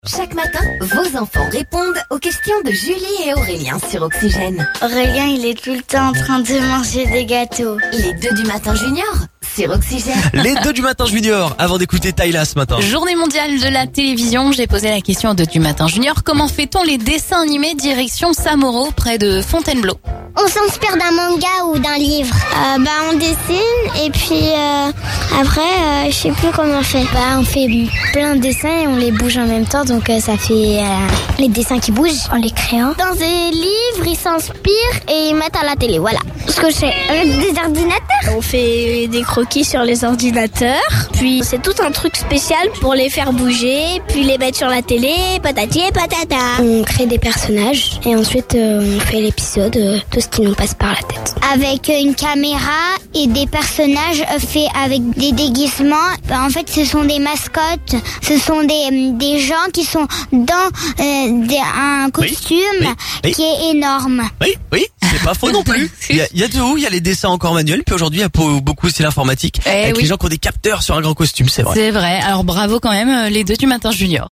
Chaque matin, vos enfants répondent aux questions de Julie et Aurélien sur Oxygène. Aurélien, il est tout le temps en train de manger des gâteaux. Les 2 du matin junior sur Oxygène. Les 2 du matin junior, avant d'écouter Tyla ce matin. Journée mondiale de la télévision, j'ai posé la question aux 2 du matin junior. Comment fait-on les dessins animés direction Samoro, près de Fontainebleau? On s'inspire d'un manga ou d'un livre. On dessine et puis après, je sais plus comment on fait. On fait plein de dessins et on les bouge en même temps, donc ça fait les dessins qui bougent en les créant. Dans des livres, ils s'inspirent et ils mettent à la télé, voilà. Ce que je fais avec des ordinateurs. On fait des croquis sur les ordinateurs, puis c'est tout un truc spécial pour les faire bouger, puis les mettre sur la télé, patati et patata. On crée des personnages et ensuite on fait l'épisode, tout ce qui nous passe par la tête. Avec une caméra et des personnages faits avec des déguisements. En fait, ce sont des mascottes, ce sont des gens qui sont dans un costume qui est énorme. Oui, c'est pas faux non plus. Il y a de où, il y a les dessins encore manuels, puis aujourd'hui il y a beaucoup aussi l'informatique, avec les gens qui ont des capteurs sur un grand costume, c'est vrai. C'est vrai, alors bravo quand même les 2 du matin junior.